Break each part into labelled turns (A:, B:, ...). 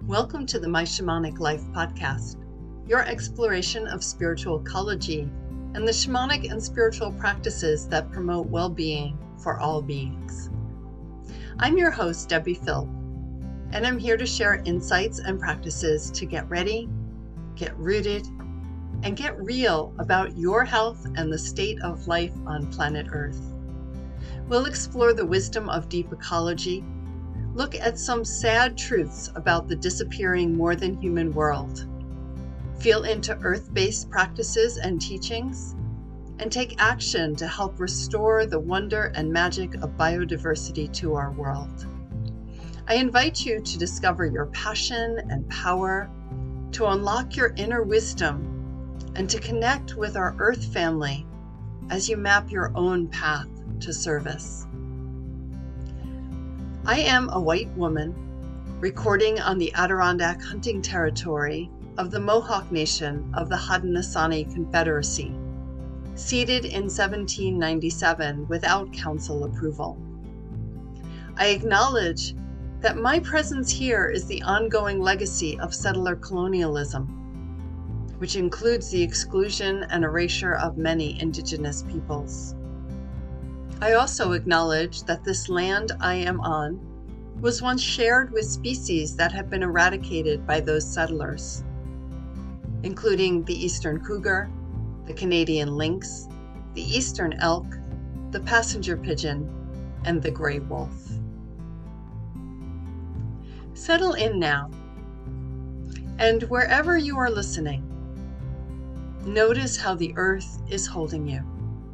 A: Welcome to the My Shamanic Life podcast, your exploration of spiritual ecology and the shamanic and spiritual practices that promote well-being for all beings. I'm your host, Debbie Phil, and I'm here to share insights and practices to get ready, get rooted, and get real about your health and the state of life on planet Earth. We'll explore the wisdom of deep ecology, look at some sad truths about the disappearing more than human world, feel into earth-based practices and teachings, and take action to help restore the wonder and magic of biodiversity to our world. I invite you to discover your passion and power, to unlock your inner wisdom, and to connect with our Earth family as you map your own path to service. I am a white woman recording on the Adirondack hunting territory of the Mohawk Nation of the Haudenosaunee Confederacy, seated in 1797 without council approval. I acknowledge that my presence here is the ongoing legacy of settler colonialism, which includes the exclusion and erasure of many indigenous peoples. I also acknowledge that this land I am on was once shared with species that have been eradicated by those settlers, including the eastern cougar, the Canadian lynx, the eastern elk, the passenger pigeon, and the gray wolf. Settle in now, and wherever you are listening, notice how the earth is holding you.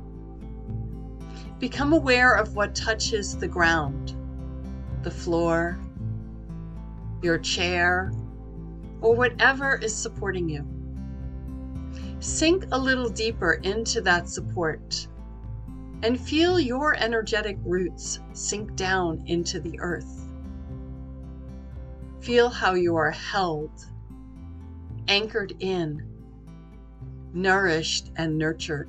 A: Become aware of what touches the ground, the floor, your chair, or whatever is supporting you. Sink a little deeper into that support and feel your energetic roots sink down into the earth. Feel how you are held, anchored in, nourished and nurtured.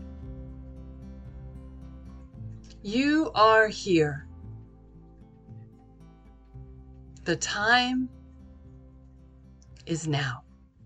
A: You are here. The time is now.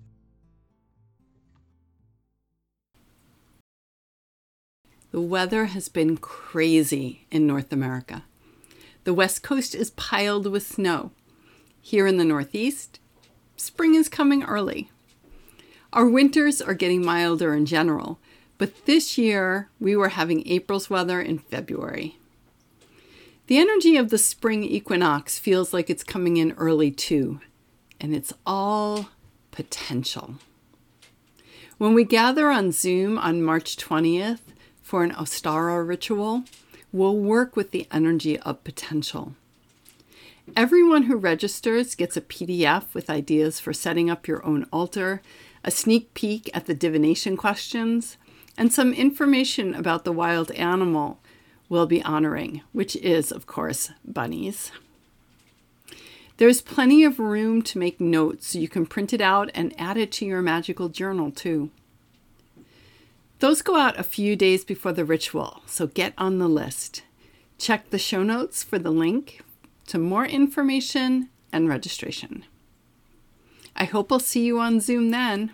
B: The weather has been crazy in North America. The West Coast is piled with snow. Here in the Northeast, spring is coming early. Our winters are getting milder in general, but this year we were having April's weather in February. The energy of the spring equinox feels like it's coming in early too, and it's all potential. When we gather on Zoom on March 20th for an Ostara ritual, we'll work with the energy of potential. Everyone who registers gets a PDF with ideas for setting up your own altar, a sneak peek at the divination questions, and some information about the wild animal we'll be honoring, which is, of course, bunnies. There's plenty of room to make notes so you can print it out and add it to your magical journal, too. Those go out a few days before the ritual, so get on the list. Check the show notes for the link to more information and registration. I hope I'll see you on Zoom then.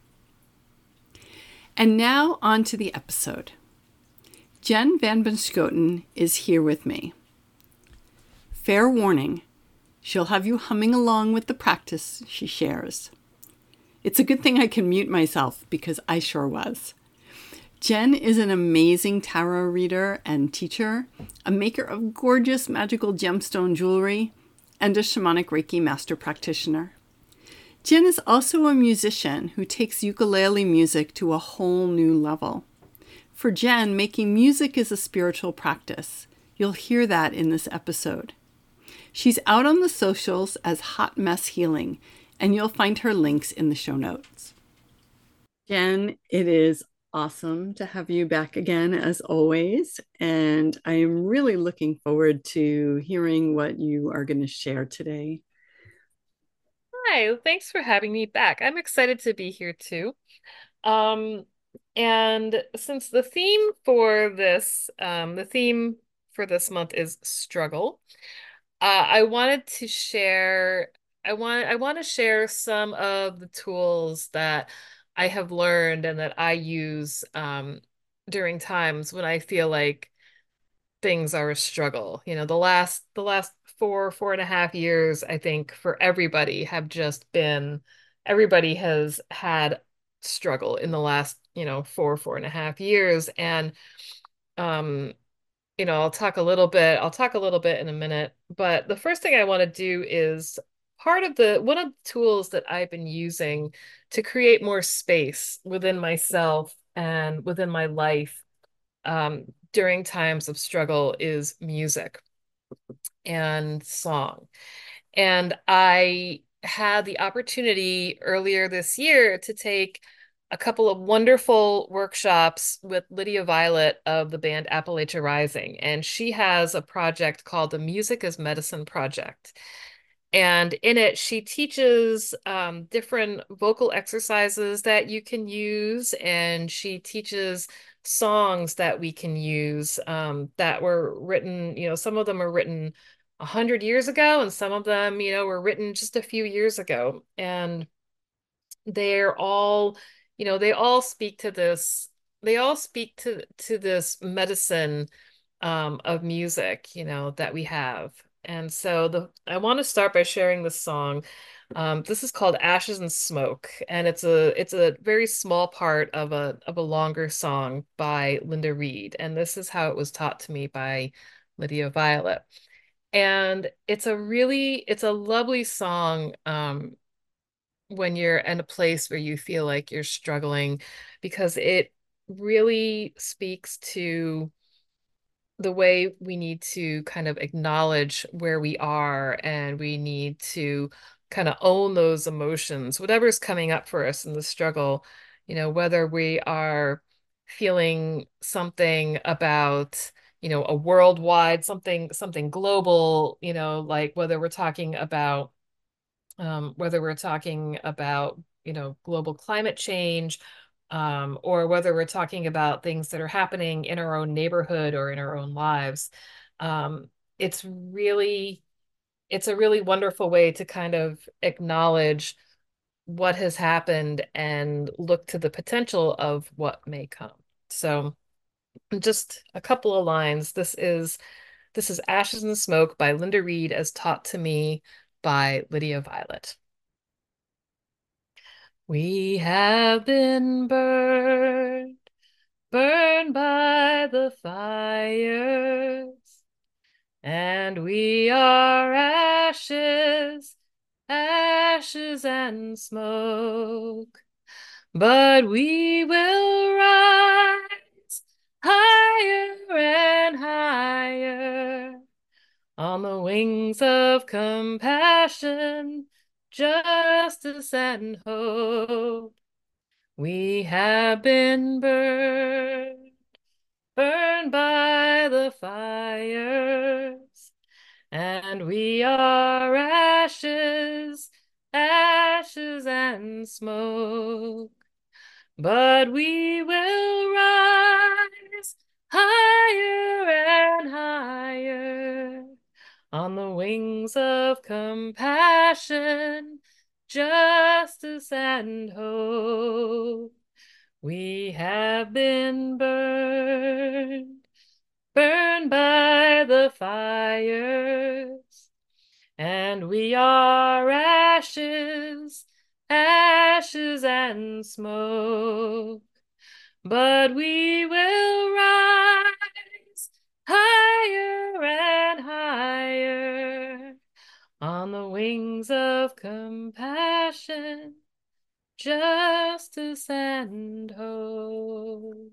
B: And now on to the episode. Jen Van Bunschoten is here with me. Fair warning, she'll have you humming along with the practice she shares. It's a good thing I can mute myself because I sure was. Jen is an amazing tarot reader and teacher, a maker of gorgeous magical gemstone jewelry, and a shamanic Reiki master practitioner. Jen is also a musician who takes ukulele music to a whole new level. For Jen, making music is a spiritual practice. You'll hear that in this episode. She's out on the socials as Hot Mess Healing, and you'll find her links in the show notes. Jen, it is awesome to have you back again as always, and I am really looking forward to hearing what you are going to share today.
C: Hi, thanks for having me back. I'm excited to be here too. And since the theme for this month is struggle, I wanted to share I want to share some of the tools that I have learned and that I use during times when I feel like things are a struggle. The last 4.5 years, I think for everybody have just been everybody has had struggle in the last, 4.5 years. And um I'll talk a little bit in a minute, but the first thing I want to do is one of the tools that I've been using to create more space within myself and within my life during times of struggle is music and song. And I had the opportunity earlier this year to take a couple of wonderful workshops with Lydia Violet of the band Appalachia Rising. And she has a project called the Music as Medicine Project. And in it, she teaches different vocal exercises that you can use, and she teaches songs that we can use that were written, some of them are written 100 years ago, and some of them, were written just a few years ago. And they're all, they all speak to this, they all speak to this medicine of music, that we have. And so I want to start by sharing this song. This is called Ashes and Smoke, and it's a very small part of a longer song by Linda Reed. And this is how it was taught to me by Lydia Violet. And it's a lovely song when you're in a place where you feel like you're struggling, because it really speaks to the way we need to kind of acknowledge where we are, and we need to kind of own those emotions, whatever's coming up for us in the struggle, whether we are feeling something about, a worldwide, something global, like whether we're talking about, global climate change, or whether we're talking about things that are happening in our own neighborhood or in our own lives. Um, it's really, it's a really wonderful way to kind of acknowledge what has happened and look to the potential of what may come. So just a couple of lines. This is Ashes and Smoke by Linda Reed as taught to me by Lydia Violet. We have been burned, burned by the fires, and we are ashes, ashes and smoke. But we will rise higher and higher on the wings of compassion, justice, and hope. We have been burned, burned by the fires, and we are ashes, ashes and smoke. But we will rise higher and higher on the wings of compassion, justice, and hope. We have been burned, burned by the fires, and we are ashes, ashes and smoke. But we will rise higher and higher on the wings of compassion, justice, and hope.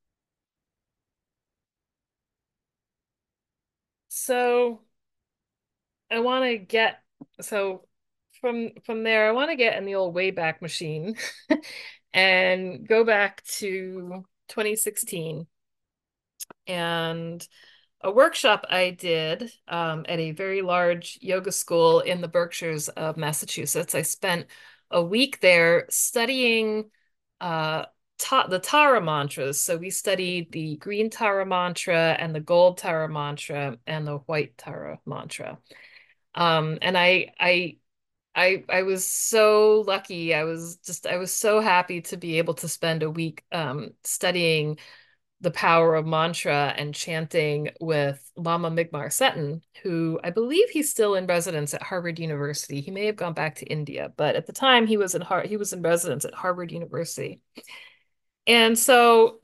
C: So I want to get so from there, I want to get in the old Wayback Machine and go back to 2016 and a workshop I did at a very large yoga school in the Berkshires of Massachusetts. I spent a week there studying the Tara mantras. So we studied the green Tara mantra and the gold Tara mantra and the white Tara mantra. And I I was so lucky. I was so happy to be able to spend a week studying the power of mantra and chanting with Lama Migmar Seton, who I believe he's still in residence at Harvard University. He may have gone back to India, but at the time he was in residence at Harvard University. And so,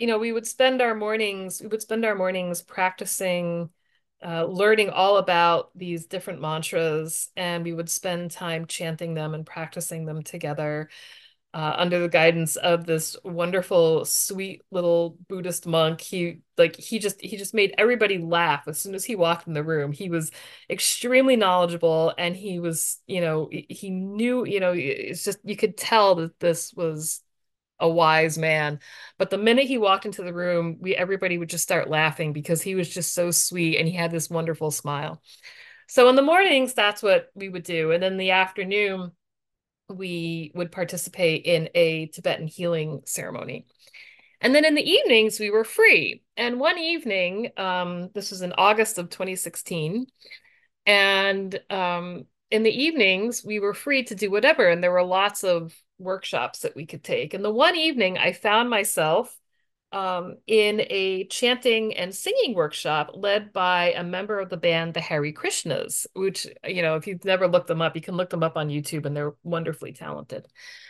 C: we would spend our mornings practicing, learning all about these different mantras, and we would spend time chanting them and practicing them together, under the guidance of this wonderful, sweet little Buddhist monk. He just made everybody laugh as soon as he walked in the room. He was extremely knowledgeable, and he was, he knew, it's just you could tell that this was a wise man. But the minute he walked into the room, we everybody would just start laughing because he was just so sweet and he had this wonderful smile. So in the mornings, that's what we would do. And then in the afternoon, we would participate in a Tibetan healing ceremony. And then in the evenings, we were free. And one evening, this was in August of 2016, and in the evenings, we were free to do whatever. And there were lots of workshops that we could take. And the one evening, I found myself in a chanting and singing workshop led by a member of the band, the Hare Krishnas, which, if you've never looked them up, you can look them up on YouTube, and they're wonderfully talented.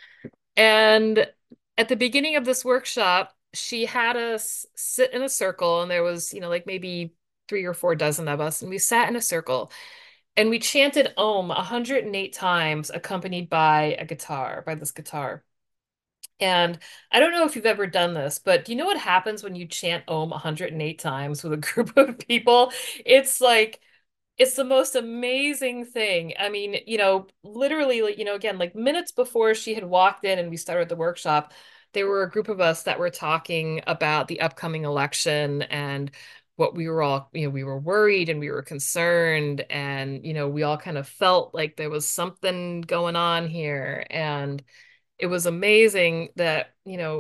C: And at the beginning of this workshop, she had us sit in a circle, and there was, like maybe 3 or 4 dozen of us, and we sat in a circle and we chanted Om 108 times, accompanied by this guitar. And I don't know if you've ever done this, but do you know what happens when you chant Om 108 times with a group of people? It's like, it's the most amazing thing. I mean, literally, like, again, like minutes before she had walked in and we started the workshop, there were a group of us that were talking about the upcoming election and what we were all, we were worried and we were concerned, and, we all kind of felt like there was something going on here. And it was amazing that,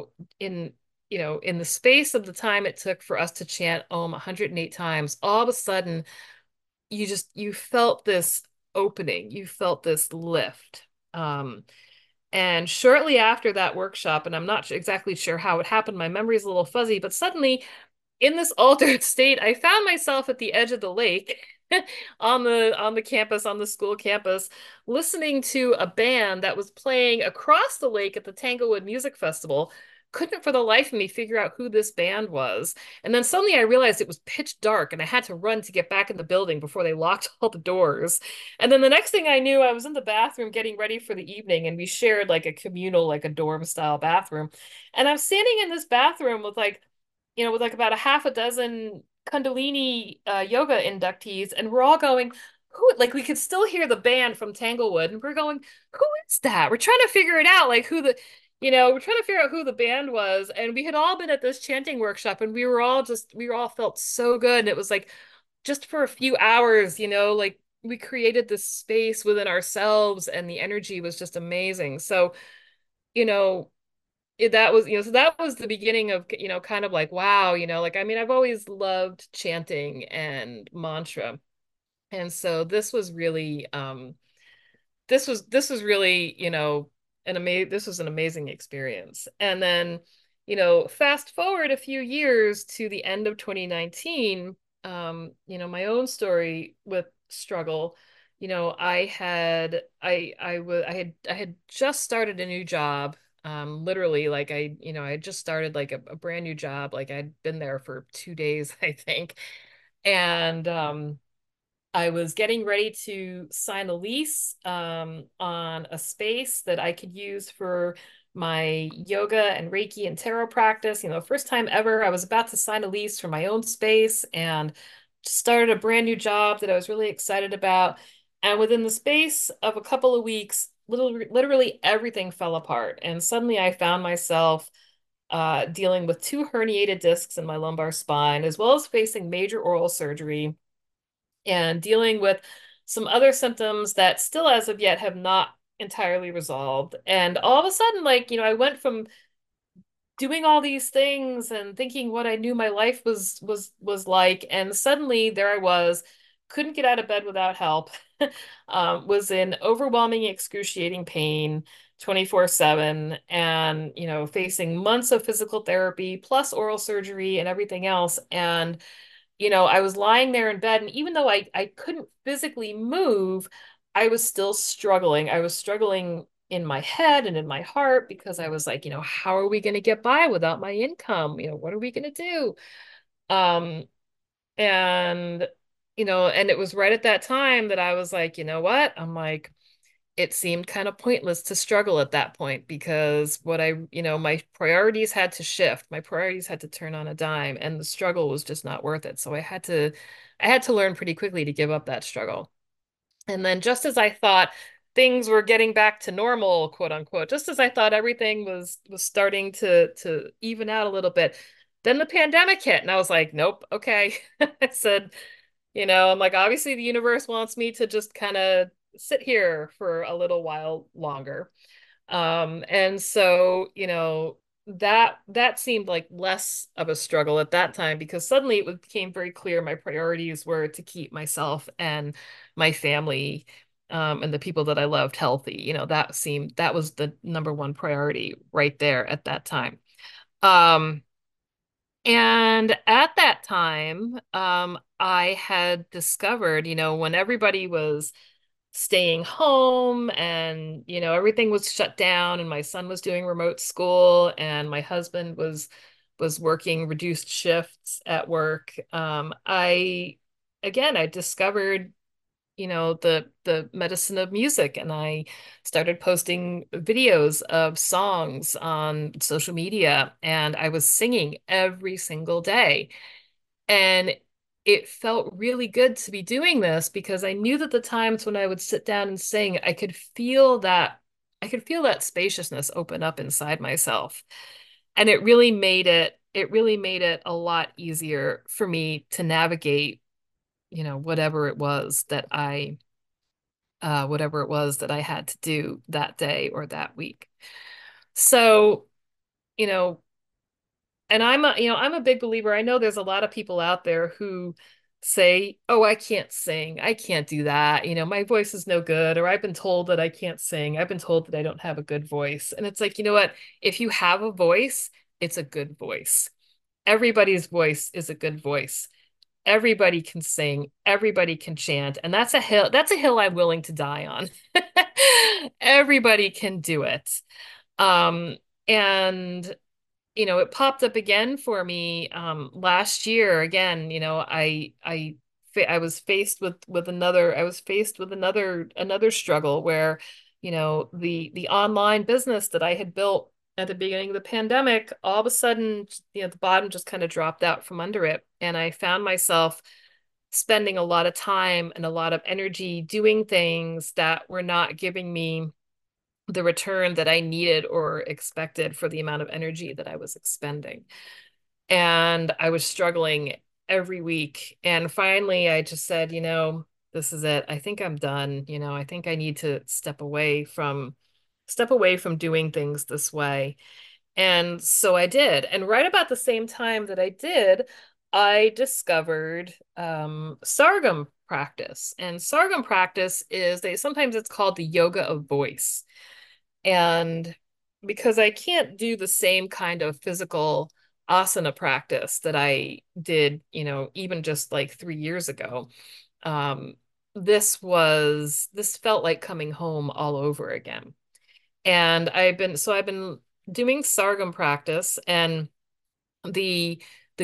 C: in the space of the time it took for us to chant Om 108 times, all of a sudden you felt this opening, you felt this lift. And shortly after that workshop, and I'm not exactly sure how it happened, my memory is a little fuzzy, but suddenly in this altered state, I found myself at the edge of the lake on the campus, on the school campus, listening to a band that was playing across the lake at the Tanglewood Music Festival. Couldn't for the life of me figure out who this band was. And then suddenly I realized it was pitch dark and I had to run to get back in the building before they locked all the doors. And then the next thing I knew, I was in the bathroom getting ready for the evening, and we shared like a communal, like a dorm style bathroom. And I'm standing in this bathroom with about a half a dozen Kundalini yoga inductees, and we're all going, who, like, we could still hear the band from Tanglewood, and we're going, who is that? We're trying to figure it out, like we're trying to figure out who the band was. And we had all been at this chanting workshop, and we were all felt so good. And it was like, just for a few hours, like we created this space within ourselves, and the energy was just amazing. So, you know, that was, so that was the beginning of, kind of like, wow, like, I mean, I've always loved chanting and mantra. And so this was really, this was an amazing experience. And then, fast forward a few years to the end of 2019, my own story with struggle. I had just started a new job. Literally, like, I had just started like a brand new job. Like, I'd been there for 2 days, I think. And I was getting ready to sign a lease on a space that I could use for my yoga and Reiki and tarot practice. First time ever, I was about to sign a lease for my own space and started a brand new job that I was really excited about. And within the space of a couple of weeks, literally everything fell apart. And suddenly I found myself dealing with 2 herniated discs in my lumbar spine, as well as facing major oral surgery and dealing with some other symptoms that still, as of yet, have not entirely resolved. And all of a sudden, like, I went from doing all these things and thinking what I knew my life was like, and suddenly there I was couldn't get out of bed without help, was in overwhelming, excruciating pain 24/7, and, facing months of physical therapy plus oral surgery and everything else. And, I was lying there in bed, and even though I couldn't physically move, I was still struggling. I was struggling in my head and in my heart because I was like, how are we going to get by without my income? What are we going to do? Um, and, and it was right at that time that I was like, you know what? I'm like, it seemed kind of pointless to struggle at that point because my priorities had to shift. My priorities had to turn on a dime, and the struggle was just not worth it. So I had to learn pretty quickly to give up that struggle. And then just as I thought things were getting back to normal, quote unquote, just as I thought everything was starting to even out a little bit, then the pandemic hit, and I was like, nope, okay. I said, I'm like, obviously the universe wants me to just kind of sit here for a little while longer. And so, that seemed like less of a struggle at that time because suddenly it became very clear my priorities were to keep myself and my family, and the people that I loved healthy. That was the number one priority right there at that time. Um, and at that time, I had discovered, when everybody was staying home and, everything was shut down and my son was doing remote school and my husband was working reduced shifts at work. I discovered, the medicine of music, and I started posting videos of songs on social media, and I was singing every single day. And it felt really good to be doing this because I knew that the times when I would sit down and sing, I could feel that spaciousness open up inside myself. And it really made it a lot easier for me to navigate, whatever it was that I had to do that day or that week. So, you know, and I'm a big believer. I know there's a lot of people out there who say, "Oh, I can't sing. I can't do that. My voice is no good," or "I've been told that I can't sing. I've been told that I don't have a good voice." And it's like, you know what? If you have a voice, it's a good voice. Everybody's voice is a good voice. Everybody can sing, everybody can chant, and that's a hill I'm willing to die on. Everybody can do it. Um, and it popped up again for me last year. Again, I was faced with another struggle where, the online business that I had built at the beginning of the pandemic, all of a sudden, the bottom just kind of dropped out from under it. And I found myself spending a lot of time and a lot of energy doing things that were not giving me the return that I needed or expected for the amount of energy that I was expending. And I was struggling every week. And finally, I just said, this is it. I think I'm done. I think I need to step away from doing things this way. And so I did. And right about the same time that I did, I discovered Sargam practice. And Sargam practice sometimes it's called the yoga of voice. And because I can't do the same kind of physical asana practice that I did, even just like 3 years ago, um, this felt like coming home all over again. And I've been doing Sargam practice, and the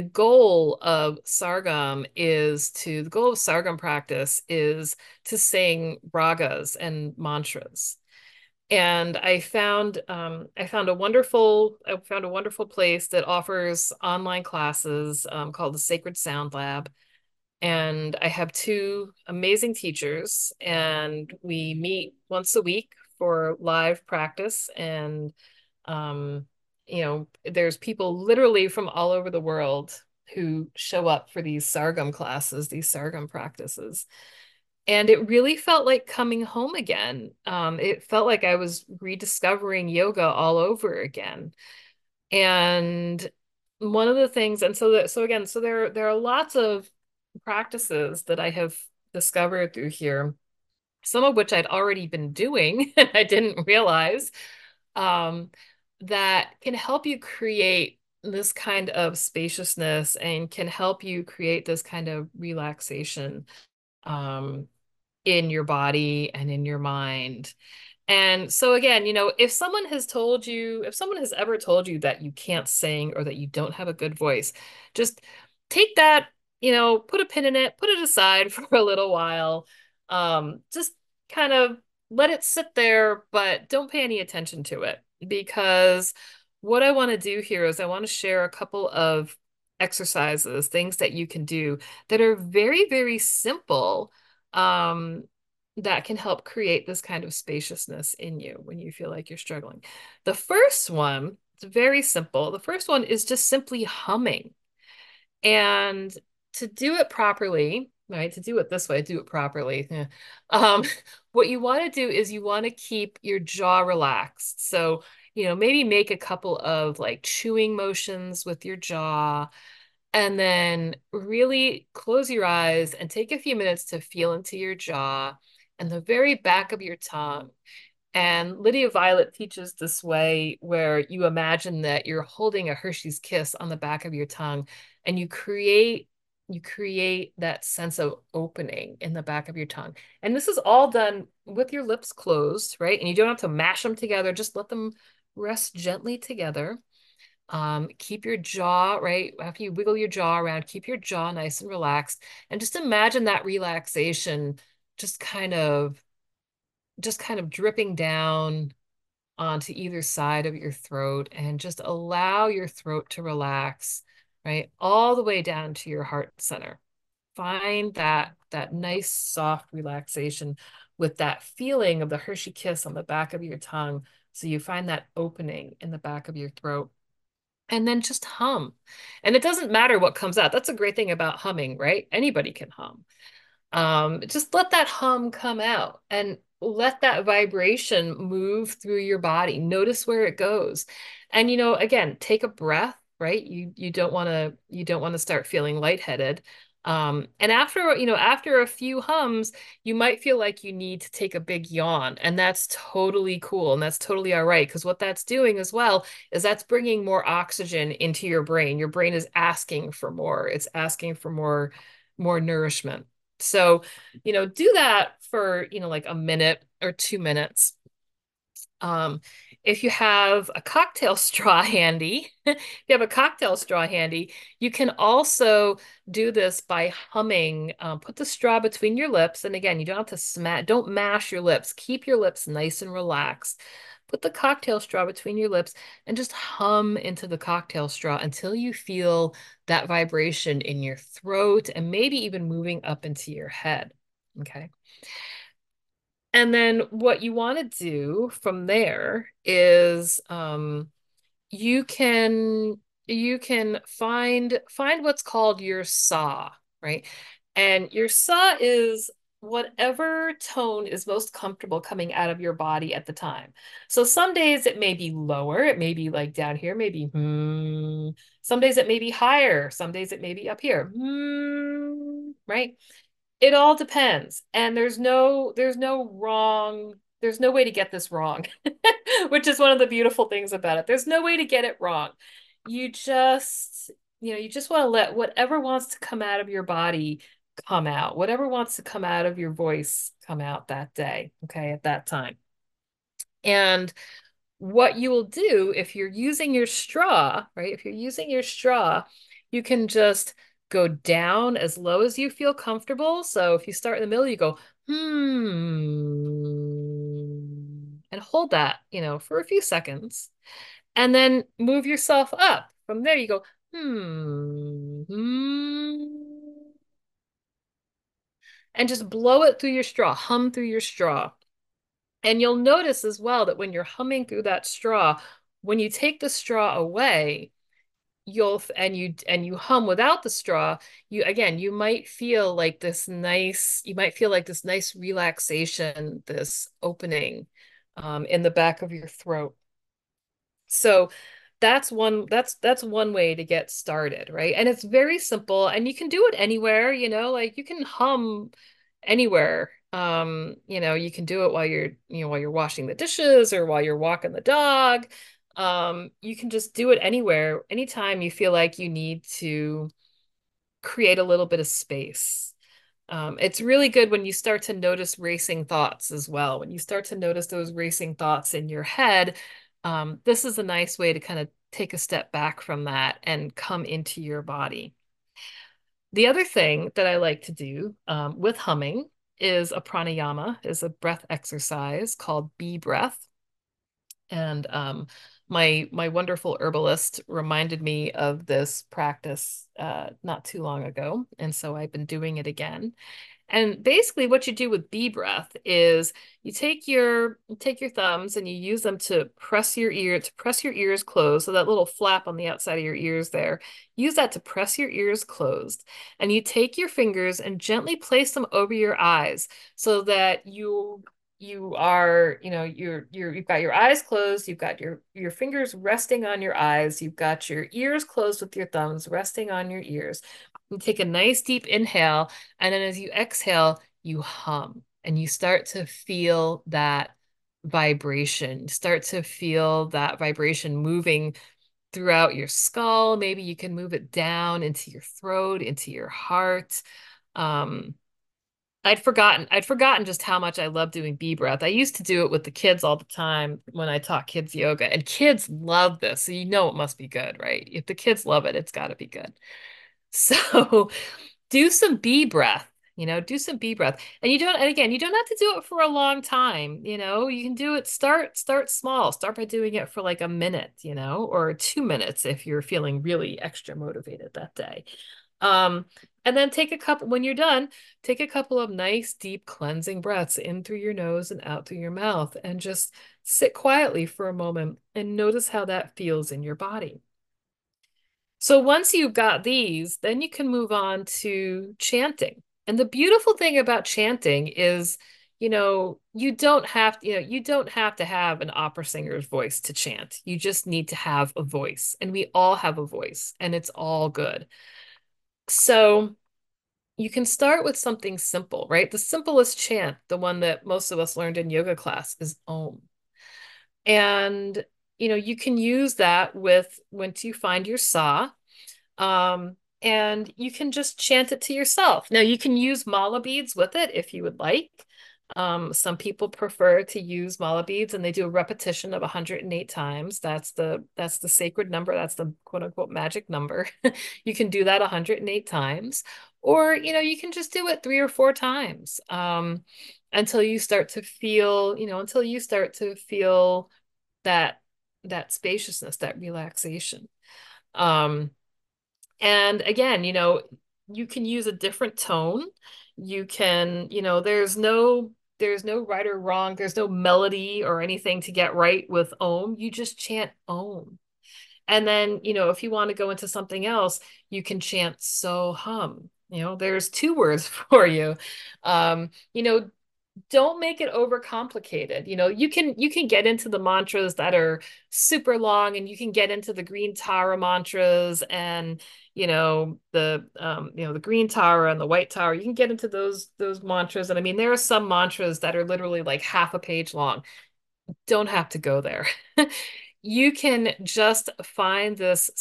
C: the goal of Sargam practice is to sing ragas and mantras. And I found a wonderful place that offers online classes, called the Sacred Sound Lab. And I have two amazing teachers, and we meet once a week for live practice. And there's people literally from all over the world who show up for these Sargam classes, these Sargam practices. And it really felt like coming home again. It felt like I was rediscovering yoga all over again. And one of the things, and so again, so there are lots of practices discovered through here, some of which I'd already been doing and I didn't realize, um, that can help you create this kind of spaciousness and can help you create this kind of relaxation, um, in your body and in your mind. And so again, if someone has ever told you that you can't sing or that you don't have a good voice, just take that, put a pin in it, put it aside for a little while. Just kind of let it sit there, but don't pay any attention to it, because what I want to do here is I want to share a couple of exercises, things that you can do that are very, very simple. Um, that can help create this kind of spaciousness in you when you feel like you're struggling. The first one, it's very simple. The first one is just simply humming. And to do it properly, right, to do it this way, do it properly. Um, what you want to do is you want to keep your jaw relaxed. So, maybe make a couple of like chewing motions with your jaw, and then really close your eyes and take a few minutes to feel into your jaw and the very back of your tongue. And Lydia Violet teaches this way where you imagine that you're holding a Hershey's Kiss on the back of your tongue, and you create that sense of opening in the back of your tongue. And this is all done with your lips closed, right? And you don't have to mash them together, just let them rest gently together. Keep your jaw, right? After you wiggle your jaw around, keep your jaw nice and relaxed. And just imagine that relaxation just kind of just kind of dripping down onto either side of your throat, and just allow your throat to relax, right? All the way down to your heart center. Find that nice soft relaxation with that feeling of the Hershey kiss on the back of your tongue. So you find that opening in the back of your throat. And then just hum. And it doesn't matter what comes out. That's a great thing about humming, right? Anybody can hum. Just let that hum come out and let that vibration move through your body. Notice where it goes. And again, take a breath, right? You don't want to start feeling lightheaded. And after a few hums, you might feel like you need to take a big yawn, and that's totally cool, and that's totally all right, because what that's doing as well is that's bringing more oxygen into your brain. Your brain is asking for more. It's asking for more nourishment. So, do that for, like a minute or 2 minutes. Um, if you have a cocktail straw handy, if you have a cocktail straw handy, you can also do this by humming. Put the straw between your lips. And again, you don't have to don't mash your lips. Keep your lips nice and relaxed. Put the cocktail straw between your lips and just hum into the cocktail straw until you feel that vibration in your throat and maybe even moving up into your head. Okay. And then what you want to do from there is, you can find what's called your saw, right? And your saw is whatever tone is most comfortable coming out of your body at the time. So some days it may be lower, it may be like down here, maybe hmm. Some days it may be higher, some days it may be up here, hmm, right? It all depends. And there's no way to get this wrong, which is one of the beautiful things about it. There's no way to get it wrong. You just, you just want to let whatever wants to come out of your body come out, whatever wants to come out of your voice come out that day, okay, at that time. And what you will do if you're using your straw, right? If you're using your straw, you can just go down as low as you feel comfortable. So if you start in the middle, you go, and hold that, for a few seconds. And then move yourself up. From there, you go, and just blow it through your straw, hum through your straw. And you'll notice as well that when you're humming through that straw, when you take the straw away, you hum without the straw, you might feel like this nice relaxation, this opening, in the back of your throat. So that's one way to get started, right? And it's very simple, and you can do it anywhere, like you can hum anywhere. You can do it while you're washing the dishes or while you're walking the dog. You can just do it anywhere, anytime you feel like you need to create a little bit of space. It's really good when you start to notice racing thoughts as well. When you start to notice those racing thoughts in your head, this is a nice way to kind of take a step back from that and come into your body. The other thing that I like to do with humming is a pranayama, is a breath exercise called bee breath. And my wonderful herbalist reminded me of this practice not too long ago, and so I've been doing it again. And basically what you do with bee breath is you take your thumbs and you use them to press your ears closed. So that little flap on the outside of your ears there, use that to press your ears closed. And you take your fingers and gently place them over your eyes so that you are, you've got your eyes closed, you've got your fingers resting on your eyes, you've got your ears closed with your thumbs resting on your ears. You take a nice deep inhale, and then as you exhale, you hum and you start to feel that vibration. Start to feel that vibration moving throughout your skull. Maybe you can move it down into your throat, into your heart. Um, I'd forgotten just how much I love doing bee breath. I used to do it with the kids all the time when I taught kids yoga, and kids love this. So you know it must be good, right? If the kids love it, it's got to be good. So do some bee breath, do some bee breath. And again, you don't have to do it for a long time, you can do it, start small, start by doing it for like a minute, or 2 minutes if you're feeling really extra motivated that day. Um, and then when you're done, take a couple of nice, deep cleansing breaths in through your nose and out through your mouth, and just sit quietly for a moment and notice how that feels in your body. So once you've got these, then you can move on to chanting. And the beautiful thing about chanting is, you don't have to have an opera singer's voice to chant. You just need to have a voice. And we all have a voice, and it's all good. So you can start with something simple, right? The simplest chant, the one that most of us learned in yoga class, is Om. And you can use that with once you find your sa. And you can just chant it to yourself. Now you can use mala beads with it if you would like. Some people prefer to use mala beads, and they do a repetition of 108 times. That's the sacred number. That's the quote unquote magic number. You can do that 108 times, or you can just do it 3 or 4 times until you start to feel that spaciousness, that relaxation. Um, and again, you can use a different tone. You can, there's no right or wrong. There's no melody or anything to get right with Om. You just chant Om. And then, if you want to go into something else, you can chant So Hum. There's 2 words for you. Um, you know, don't make it overcomplicated. You can get into the mantras that are super long, and you can get into the green Tara mantras, and the green Tara and the white Tara. You can get into those mantras. And I mean, there are some mantras that are literally like half a page long. Don't have to go there. You can just find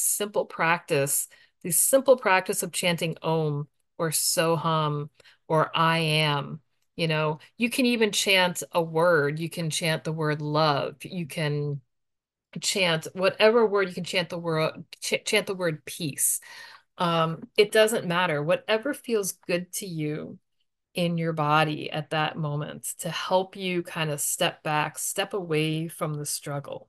C: this simple practice of chanting Om or Soham or I am. You can even chant a word. You can chant the word love. You can chant whatever word. You can chant the word peace. It doesn't matter. Whatever feels good to you in your body at that moment to help you kind of step back, step away from the struggle.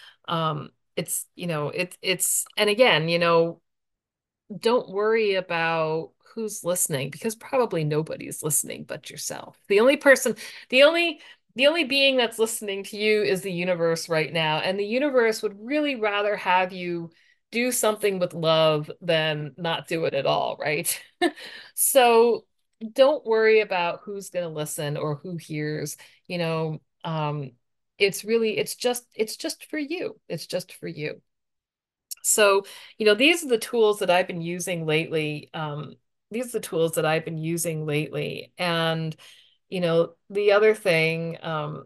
C: And again, don't worry about who's listening, because probably nobody's listening but yourself. The only being that's listening to you is the universe right now. And the universe would really rather have you do something with love than not do it at all, right? So don't worry about who's going to listen or who hears, you know, it's just for you. It's just for you. So, these are the tools that I've been using lately. these are the tools that I've been using lately. And, the other thing,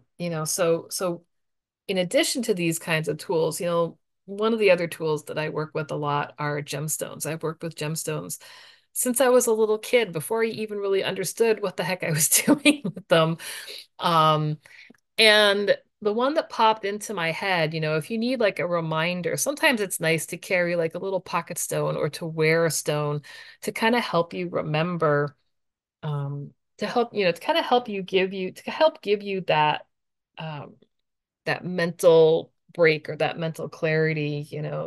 C: so in addition to these kinds of tools, one of the other tools that I work with a lot are gemstones. I've worked with gemstones since I was a little kid, before I even really understood what the heck I was doing with them. Um, and the one that popped into my head, if you need like a reminder, sometimes it's nice to carry like a little pocket stone or to wear a stone to kind of help you remember, to kind of help give you um, that mental break or that mental clarity,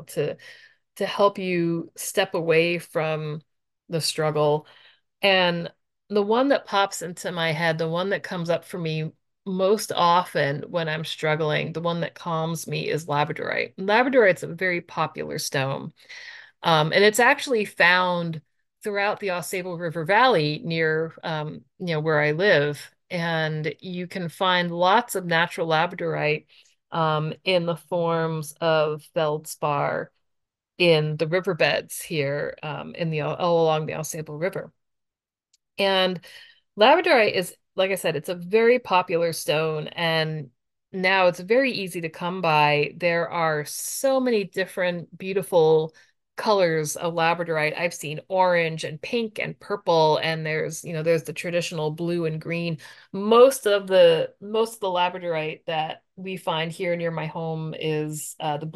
C: to help you step away from the struggle. And the one that pops into my head, the one that comes up for me most often when I'm struggling, the one that calms me is labradorite. Labradorite's a very popular stone. And it's actually found throughout the Ausable River Valley near, where I live. And you can find lots of natural labradorite in the forms of feldspar in the riverbeds here all along the Ausable River. And labradorite is, like I said, it's a very popular stone, and now it's very easy to come by. There are so many different beautiful colors of labradorite. I've seen orange and pink and purple, and there's the traditional blue and green. Most of the labradorite that we find here near my home is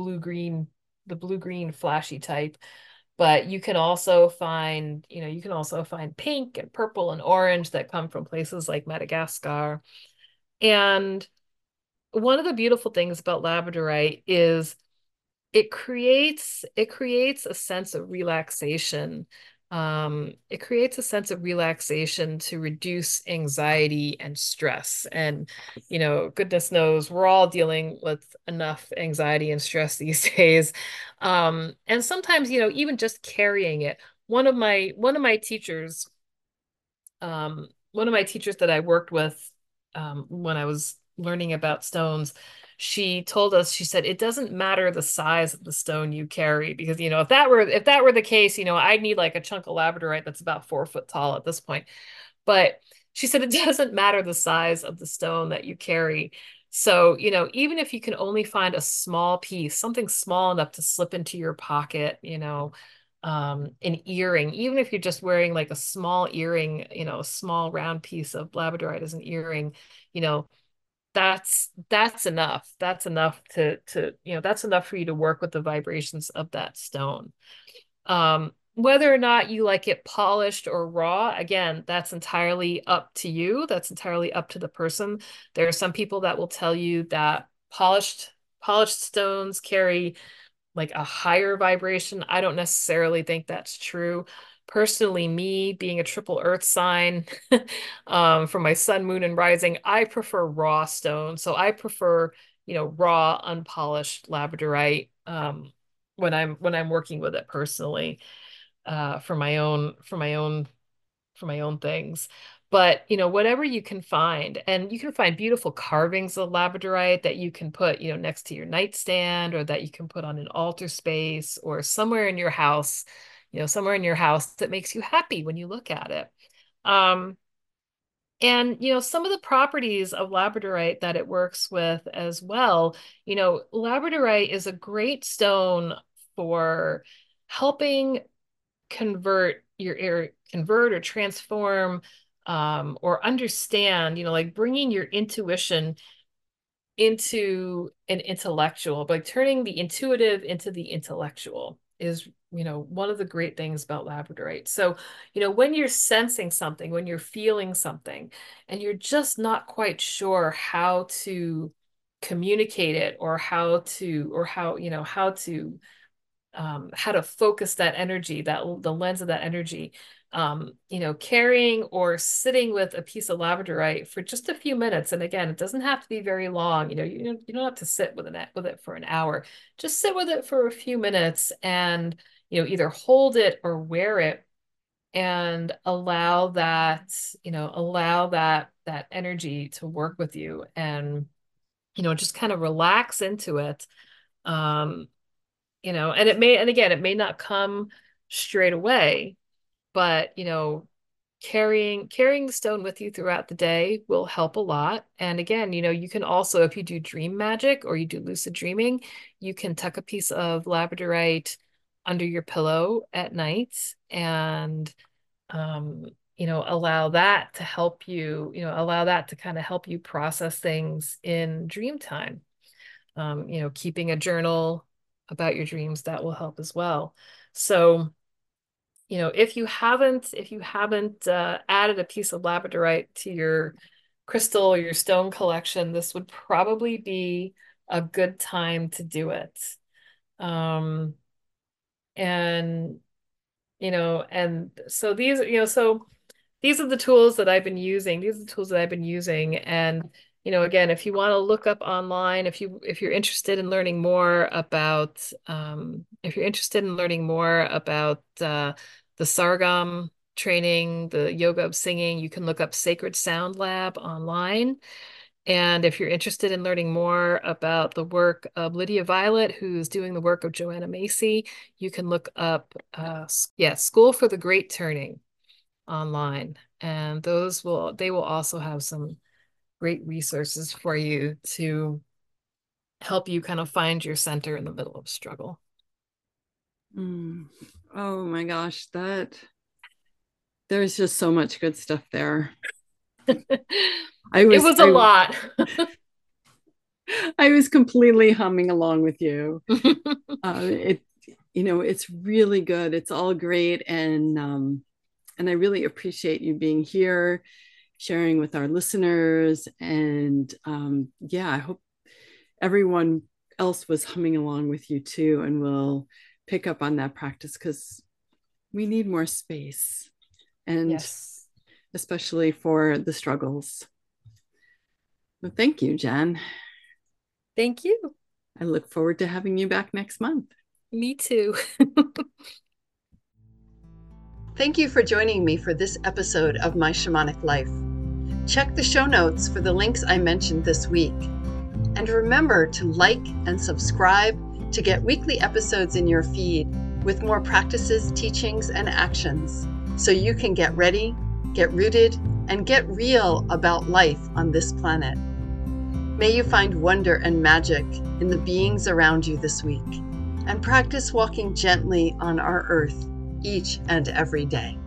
C: the blue green flashy type. But you can also find pink and purple and orange that come from places like Madagascar. And one of the beautiful things about labradorite is it creates a sense of relaxation. It creates a sense of relaxation to reduce anxiety and stress. And, goodness knows we're all dealing with enough anxiety and stress these days. And sometimes, even just carrying it. One of my teachers, that I worked with when I was learning about stones, she told us, she said, it doesn't matter the size of the stone you carry, because, if that were the case, I'd need like a chunk of labradorite that's about 4 foot tall at this point. But she said it doesn't matter the size of the stone that you carry. So, even if you can only find a small piece, something small enough to slip into your pocket, an earring, even if you're just wearing like a small earring, a small round piece of labradorite as an earring, you know, that's enough. That's enough for you to work with the vibrations of that stone. Whether or not you like it polished or raw, again, that's entirely up to you. That's entirely up to the person. There are some people that will tell you that polished stones carry like a higher vibration. I don't necessarily think that's true. Personally, me being a triple earth sign, for my sun, moon, and rising, I prefer raw stone. So I prefer, raw, unpolished labradorite, when I'm working with it personally, for my own things. But, whatever you can find, and you can find beautiful carvings of labradorite that you can put, next to your nightstand, or that you can put on an altar space, or somewhere in your house that makes you happy when you look at it. Um, and, some of the properties of labradorite that it works with as well, labradorite is a great stone for helping convert or transform, or understand, like bringing your intuition into an intellectual, like turning the intuitive into the intellectual is, one of the great things about labradorite. So, when you're sensing something, when you're feeling something, and you're just not quite sure how to communicate it, or how to focus that energy, the lens of that energy, carrying or sitting with a piece of labradorite for just a few minutes. And again, it doesn't have to be very long. You don't have to sit with it for an hour. Just sit with it for a few minutes, and, either hold it or wear it, and allow that energy to work with you, and, just kind of relax into it. Um, and it may not come straight away, But, carrying the stone with you throughout the day will help a lot. And again, you can also, if you do dream magic or you do lucid dreaming, you can tuck a piece of labradorite under your pillow at night and allow that to help you, allow that to kind of help you process things in dream time. Keeping a journal about your dreams, that will help as well. So, if you haven't added a piece of labradorite to your crystal or your stone collection, this would probably be a good time to do it. And so these are the tools that I've been using. These are the tools that I've been using. And, again, if you want to look up online, if you're interested in learning more about, the Sargam training, the yoga of singing, you can look up Sacred Sound Lab online. And if you're interested in learning more about the work of Lydia Violet, who's doing the work of Joanna Macy, you can look up, School for the Great Turning online. And they will also have some great resources for you to help you kind of find your center in the middle of struggle.
B: Oh my gosh, there's just so much good stuff there.
C: It was a lot.
B: I was completely humming along with you. It's really good. It's all great. And I really appreciate you being here, sharing with our listeners. And I hope everyone else was humming along with you too, and will pick up on that practice, because we need more space, and
C: yes,
B: especially for the struggles. Well, thank you, Jen.
C: Thank you.
B: I look forward to having you back next month.
C: Me too.
A: Thank you for joining me for this episode of My Shamanic Life. Check the show notes for the links I mentioned this week. And remember to like and subscribe to get weekly episodes in your feed with more practices, teachings, and actions, so you can get ready, get rooted, and get real about life on this planet. May you find wonder and magic in the beings around you this week, and practice walking gently on our earth each and every day.